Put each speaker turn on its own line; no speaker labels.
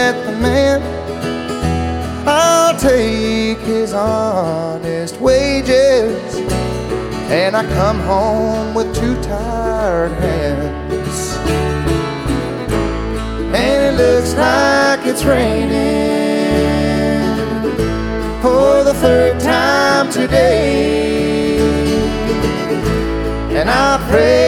met the man, I'll take his honest wages, and I come home with two tired hands. And it looks like it's raining for the third time today, and I pray